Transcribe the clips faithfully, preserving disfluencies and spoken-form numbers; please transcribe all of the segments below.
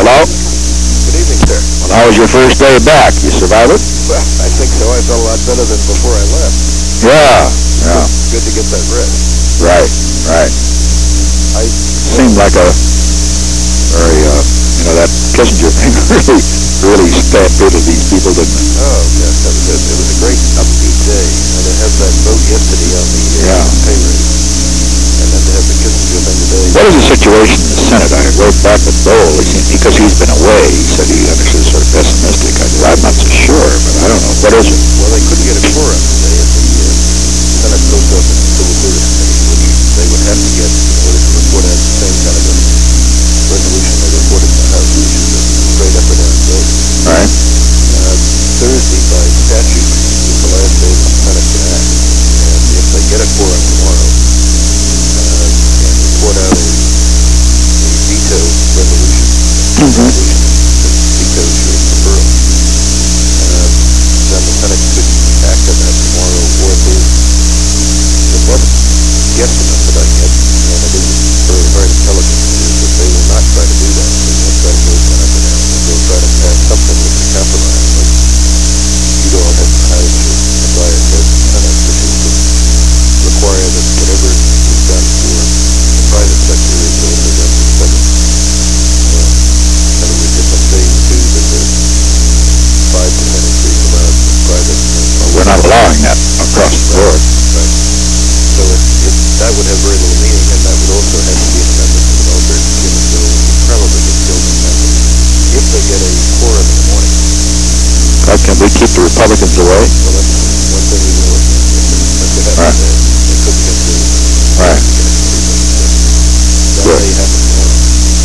Hello? Good evening, sir. Well, how was your first day back? You survived it? Well, I think so. I felt a lot better than before I left. Yeah, yeah. Good to get that rest. Right, right. I seemed like a very, uh, you know, that Kissinger thing really, really stampeded these people, didn't it? Oh, yes, that was it. It was a great upbeat day. And to have that vote yesterday on the uh, Yeah. pay raise, and then to have the Kissinger thing today. What is the situation in the Senate? I wrote back with Dole, he seemed, because he's been away. He said he understood sort of pessimistic. I said, I'm not so sure, but I don't know. What is it? Well, they couldn't get a quorum today at the uh, Senate Post Office and Civil Service Committee, which they would have to get in order to report out the same kind of a resolution they reported in the House, which is a straight up or down vote. Right. Uh, Thursday, by statute, is the last day that the Senate can act. And if they get a quorum tomorrow uh, and report out a, a veto resolution, Mm-hmm. resolution that vetoes your referral, uh, then the Senate could act on that tomorrow or Thursday. The best guesstimate that I get, and it isn't very, very intelligent, is that they will not try to do that. They won't try to vote one up or down, but they'll try to pass something that's a compromise, like Udall has in the House or Mathias has in the Senate, which is to require that whatever is done for the private sector is also done for the federal. Um, in other words, if in phase two there's a five percent increase allowed for private. Well, we're not allowing that across the board. Right. So it, it, that would have very little meaning, and that would also have to be an amendment to the welfare procurement bill, which would probably get killed in Assembly. If they get a quorum in the morning. Uh, can we keep the Republicans away? Well, that's one thing we will. That's what happened Right. there. They couldn't get the Right. get a complete legislation. That Good. may happen tomorrow.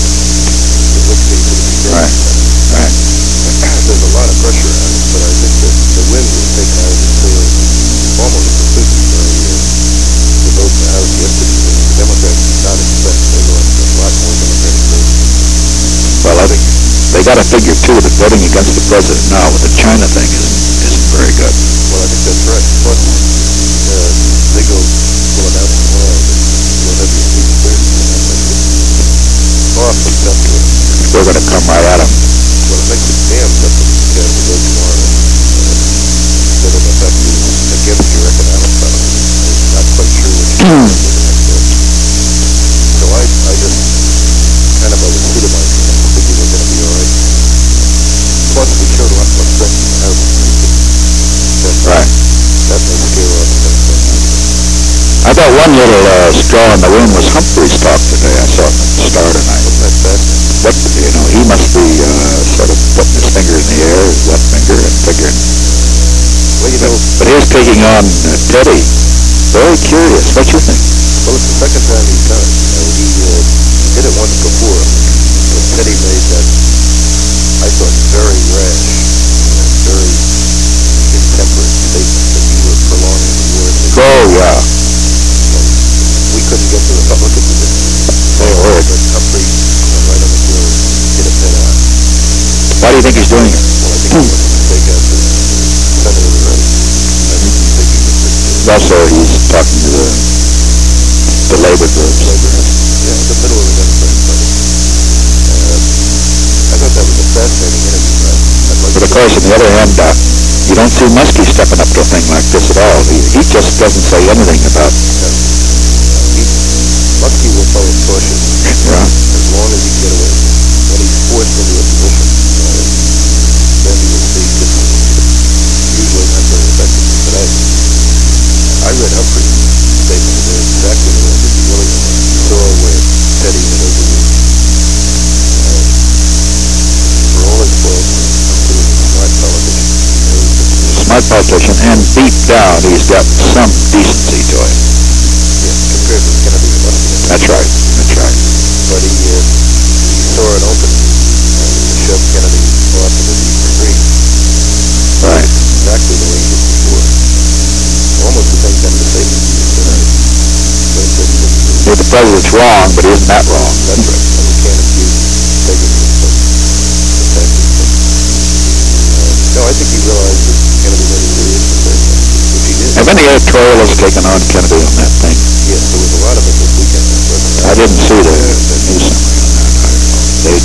In which case it would be dead. Right. Right. There's a lot of pressure on it, but I think that the wind was taken out of the sails almost completely by uh, the vote in the House yesterday, which the Democrats did not expect. They lost a lot more Democratic votes. Well, I think they got to figure, too, that voting against the president now with the China thing isn't, isn't very good. Well, I think that's right. Plus, uh, Ziegel will announce tomorrow that we'll have the impeachment Thursday, and that makes it awfully tough to it. They're going to come right at him. Well, it makes it damn tough to cast a vote tomorrow. Uh, that in effect is against your economic policy. I'm not quite sure what you're doing with the next vote. So I, I just kind of by the seat of my pants figure we're going to be all right. Plus, we showed a lot more strength in the House than we did. That, Right. that may scare off the Democrats. I thought one little uh, straw in the wind was Humphrey's talk today. I saw it in the Star tonight. Wasn't that fascinating? What, you know, he must be uh, sort of putting his finger in the air, his left finger, and figuring. Well, you know, But he's taking on uh, Teddy. Very curious. What you think? well, it's the second time he's done it. You know, he, uh, he did it once before when Teddy made that, I thought, very rash, uh, very intemperate statement that you were prolonging the war. Oh, yeah. We couldn't get the Republicans to say a word, but Humphrey went right on the floor and hit him head on. Why do you think he's doing it? Well, I think he wants to take out the center of the race. I think he's thinking that the Also, he's talking to the, the labor groups. labor, yeah, the middle of the Democratic Party. Uh, I thought that was a fascinating interview. I'd, I'd like But to of course, on the other hand, uh, you don't see Muskie stepping up to a thing like this at all. He, he just doesn't say anything about. No. He, Muskie will play it cautious Yeah. as long as he can get away with it. When he's forced into a position, uh, then he will speak, and usually not very effectively. But I, I read Humphrey's statement today exactly the way I did the William one. He saw where Teddy had overruled. Uh, for all his faults, Humphrey is a smart politician. He knows that uh, Smart politician, and deep down, he's got some decency to him. yeah, compared with Kennedy and Muskie. That's right. That's right. But he, uh, he saw an opening uh, to shove Kennedy off into the extreme. Right. Exactly the way he did before. Almost the same kind of a statement he just said. I said that, that, Yeah, the president's wrong, but isn't that wrong? that's right. And we can't accuse Pegasus of attacking him. Uh, no, I think he realized that Kennedy made a serious mistake, which he did. Have any editorialists taken on Kennedy on that thing? Yes, there was a lot of it this weekend. Wasn't there? I didn't see the, the news summary on that. I, they,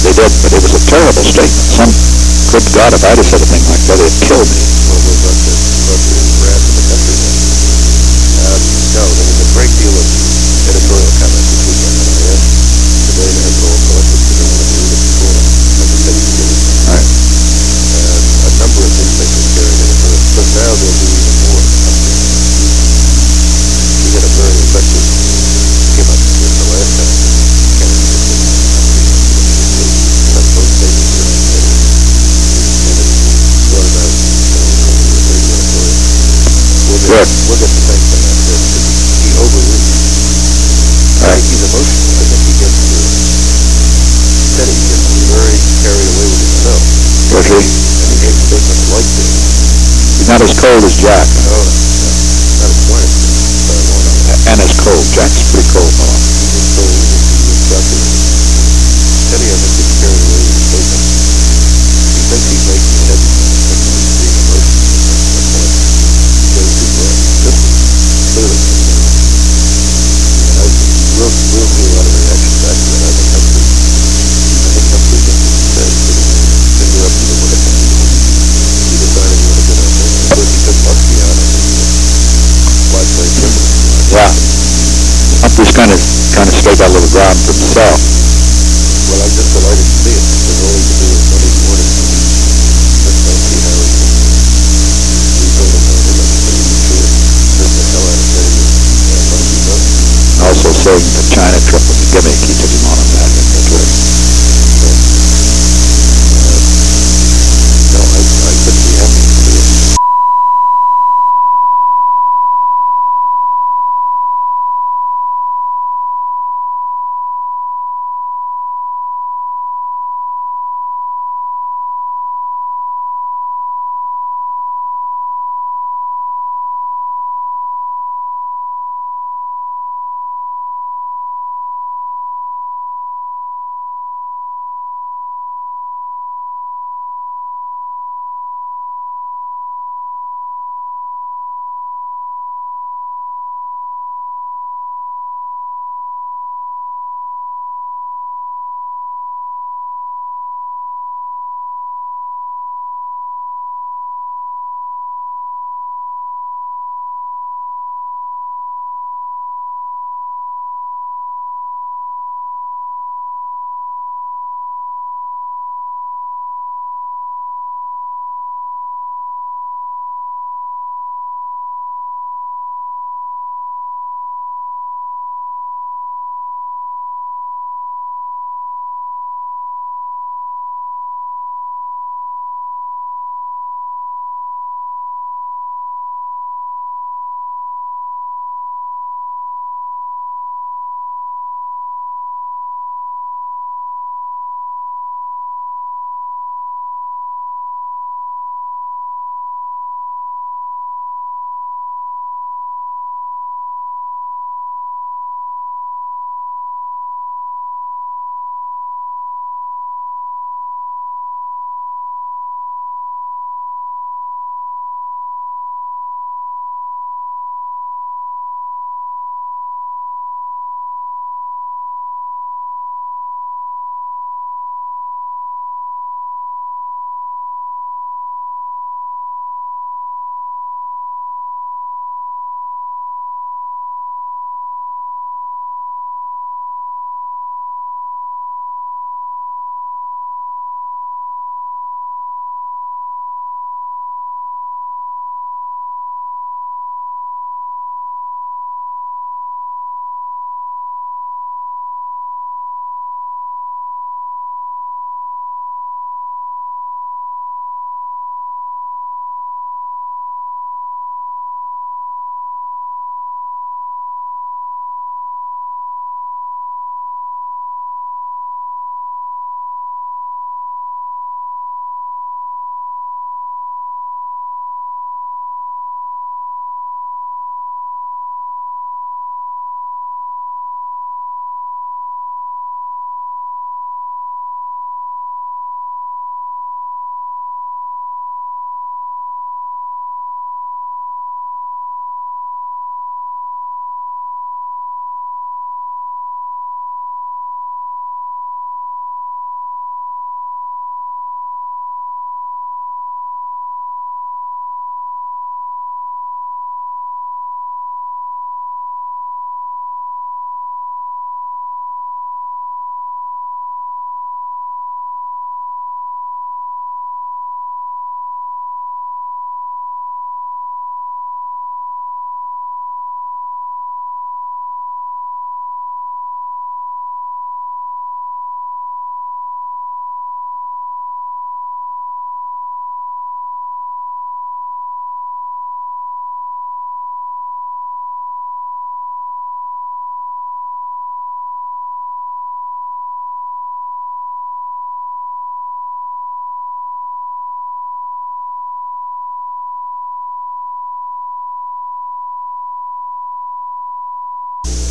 they did, but it was a terrible statement. Some, good God, if I'd have said a thing like that, it'd kill me. Well, we're about to, about to wrap in the country then. Um, no, there was a great deal of editorial comment this weekend, and I asked today to have it all collected because I wanted to read it before I can Thanksgiving. Right. And a number of newspapers carried it, so now there'll be even more updates. We had a very effective, came up with the last time that Kennedy had been unpreempted. Not most papers are on Kennedy, and it brought about uh, a great editorial. We'll get, Good. we'll get the same thing out of this because he overreached. I Right. think he's emotional. I think he gets, uh, Teddy gets very carried away with himself. Does he? And he makes statements like this. He's not as cold as Jack. No, no, no. Not as quiet. By a long shot. And as cold. Jack's a pretty cold fellow. He's as cold as he is calculated. Teddy, I think, gets carried away with his statements. He thinks he's making a headline. He thinks he's being emotional. That's the point. He goes too far. This is clearly too far. And I, we'll, we'll see a lot of reaction back to that. I think Humphrey, I think Humphrey thinks he said put his finger up to the wind. He decided he wanted to get out there. Of course, he took Muskie out on the Black Plate President. Yeah. Humphrey's kind of, kind of stake out a little ground for himself. Well, I'm just delighted to see it because all he can do is muddy the waters. Just don't see how he can rebuild his own image, but he can sure hurt the hell out of Teddy and Muskie both. And also saying the China trip was a gimmick. He took him on on that. That's right. So, uh, no, I, I couldn't be happier to do it.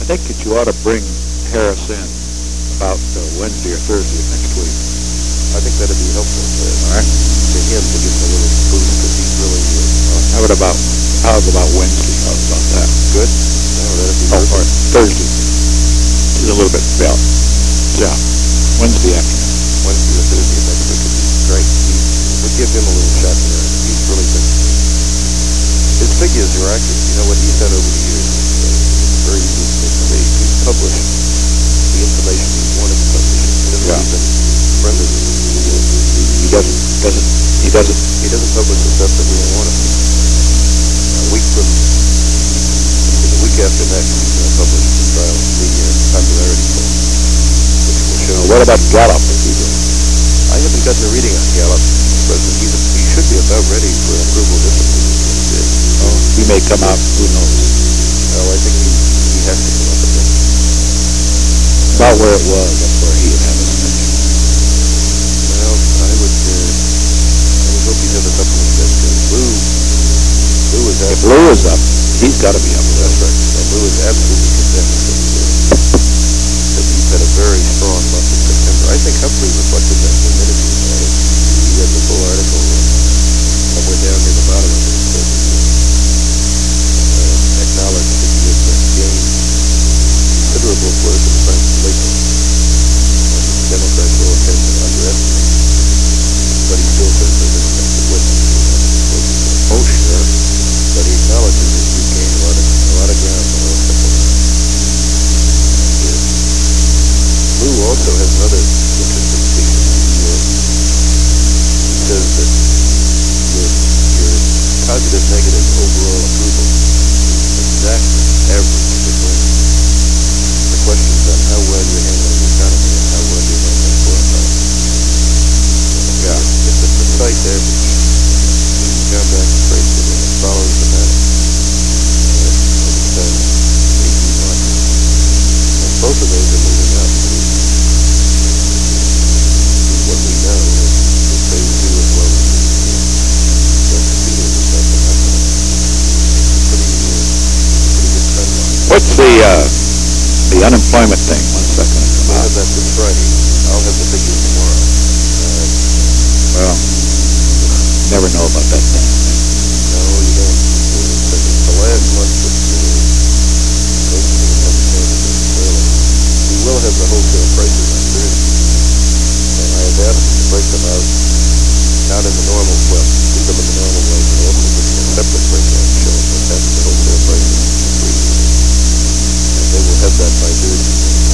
think that you ought to bring Harris in about uh, Wednesday or Thursday of next week. I think that'd be helpful uh, All right. to him to give him a little boost because he's really uh, How about about how about Wednesday? How about that? good. No, that'd be Oh, perfect. or Thursday. He's a little bit yeah. Yeah. Wednesday afternoon. Wednesday or Thursday next week would be great. He would give him a little shot in the arm. He's really been. His figures are accurate. You know what he's done over the years is uh, very easy to see. He's published the information he wanted to publish. He doesn't Yeah. even friendly with it. He doesn't doesn't he doesn't He doesn't publish the stuff that we don't want him to. A week from the week after next, he's going to publish the trial, the uh, popularity poll, which will show. what about Gallup? Is he doing? I haven't gotten a reading on Gallup, President. He's, he should be about ready for an approval this week. Oh, he may come out. Who knows? Oh, I think he, he has to come up again. About where it was. That's where he would have his mention. Well, I would, uh, I would hope he'd have us up a little bit, because Lou, Lou is If absolutely, Lou is up, he's got to be up. that's right, and Lou is absolutely convinced that, uh, that he's had a very strong month in September. I think Humphrey reflected that in the interview. Uh, he read the full article, uh, somewhere down near the bottom of it, it says, uh, acknowledged that he had uh, gained considerable political strength lately. And the Democrats all tend to underestimate, but he still says they're Democrats that win. Oh, sure. But he acknowledges that he's gained a lot of a lot of ground in the last couple of months. And, uh, Lou also has another interesting thesis. Uh, he says that your, your positive negative overall approval is exactly average between the questions on how well you're handling the economy and how well you're handling foreign policy. Yeah. It's a precise average. He's gone back and traced it, and it follows the pattern uh, over the past eighteen months. And both of those are moving up. What we know is that phase two as well as the field is up and up. It's a pretty, uh, it's a pretty good trend line. What's the uh, the unemployment thing? When's that going to come We'll out? have that this Friday. I'll have the figures tomorrow. Uh, Well, never know about that thing. no, you don't. Uh, It's the last month that uh, most of the unemployment is trailing. We will have the wholesale prices on Thursday. And I have asked them to break them out, not in the normal, well, do them in the normal way, but also give me a separate breakdown showing what's happened to wholesale prices for three years. And they will have that by Thursday.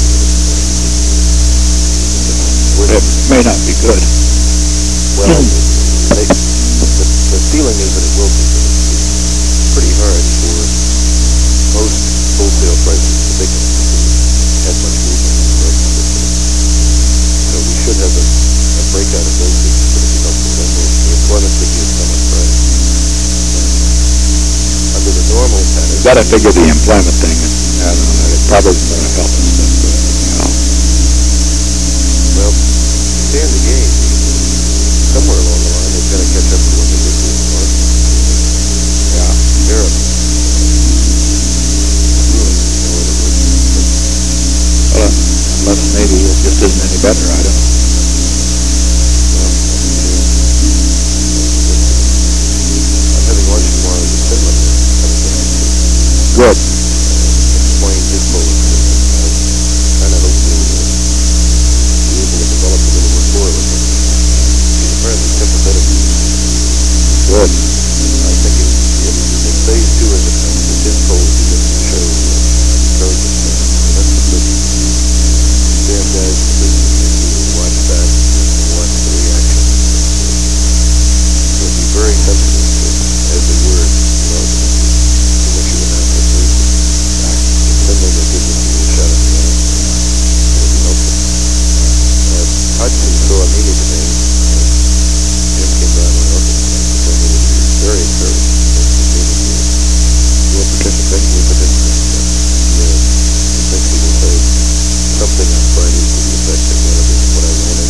It may not be good. Well, they, the, the feeling is that it will be, but it's, it's pretty hard for most wholesale prices, the big ones, to have much movement in the grocery system. So we should have a, a breakout of those figures that will be helpful. Then the, the employment figures come on Friday. Under the normal pattern, We've got to figure the employment thing. And, I don't know. It probably isn't going to help us. But, uh, you know. well, to stay in the game, somewhere along the line, they've got to catch up to what they did with the market. Yeah. Terrible. Really, in other words, Well, uh, unless maybe it just isn't any better. I don't know. well, I'm having lunch tomorrow with Finland. Good. Explain his bullet. I kind of hope to uh, be able to develop a little rapport with him. He's apparently sympathetic. Good. I think if, if, if phase two as it comes, if his polls begin to show uh, encouraging things, that's a good damn guys in the business community will watch that and watch the reaction. They'll be very sensitive to every word relative to what you announced on Thursday. In Finland, they give us a little shot in the arm. It'll be helpful. Uh, Hodgson saw a meeting today. Uh, Jim came down to my office tonight and told me that he was very encouraged. That he really, uh, will participate. Will participate. Uh, he thinks he will say something on Friday to the effect that, well, it isn't what I wanted.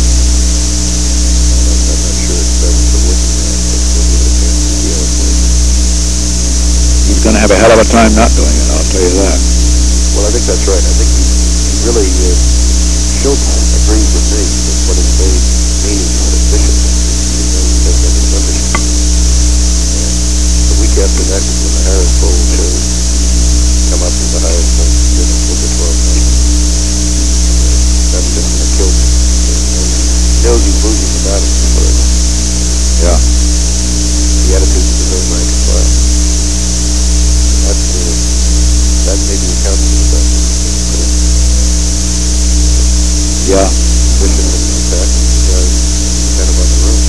And I'm, I'm not sure it's best for working man, but we'll give it a chance to see how it plays. He's going to have a hell of a time not doing it. I'll tell you that. Well, I think that's right. I think he, he really, uh, Schultz agrees with me that what is made meaningless efficiently is known as any membership. And the week after that was when the Harris poll showed come up with the highest point in over twelve months. That's just going to kill him. He knows he's losing the battle, but Yeah. the attitude of his own rank and file. That, uh, that maybe accounts for the fact that he's been put in Yeah. position in the attack. The guys kind of on the room.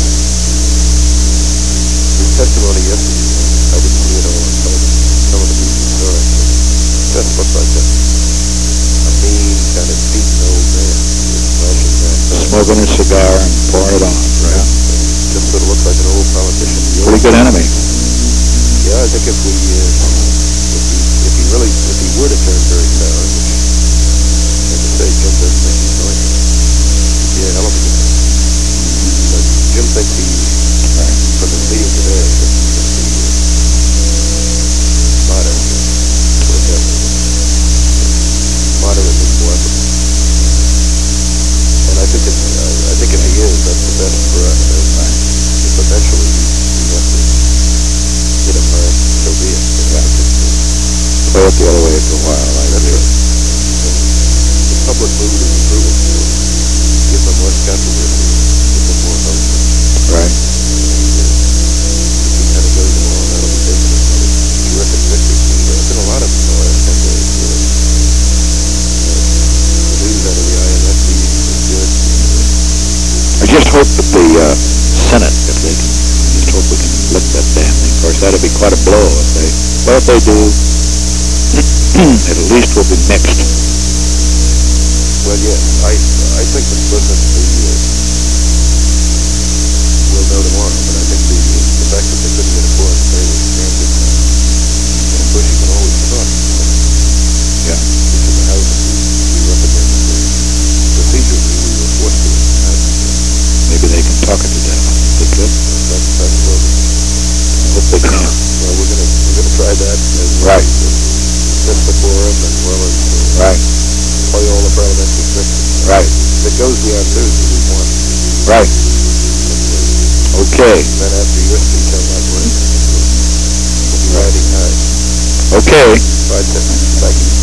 His testimony yesterday, I didn't see it all on television. Some of the people saw it. Just looked like a, a mean, kind of beaten old man with flashing back. Smoking a cigar and pouring it on. Right. Just sort of looks like an old politician. Pretty good enemy. Yeah, I think if we, uh, if he, if he really, if he were to turn very sour, which, as I say, Jim doesn't think he's going to, he'd be a hell of a good guy. But Jim thinks he, Right. from his meeting today, that he's going to be uh, moderate, put it that way, moderately cooperative. And I think it's, I, I think if he is, that's the best for us. Right. If eventually we have to hit him hard, so be it. But I think it's, uh, Play it the other way for a while. I that's agree. right. The public mood is improving. Give them less controversy, give them more hope. Right. And uh, if he kind of goes along, that'll be taken as another terrific victory. There's been a lot of them in the last ten days, really. Uh, the news out of the I M F meeting was good. I just hope that the uh, Senate, if they can, I just hope we can lick that damn thing. Of course, that'd be quite a blow if they, but if they do, it at least will be mixed. Well, yes, I I think the presidency uh, will know tomorrow, but I think the the fact that they couldn't get a quorum today was damn good. And Bush, you can always talk. Yeah. Which in the House we, we were up against the procedurally we were forced to. And, Maybe they can talk it to death. They could. that's that's what I hope they can. well we're gonna we're gonna try that as well Right. as uh, miss the quorum as well as uh, Right. play all the parliamentary tricks. Right. If it goes beyond Tuesday, we won. Right. But, uh, Okay. Then after your speech on that Wednesday, we'll be riding high. Okay. Right, then. Thank you.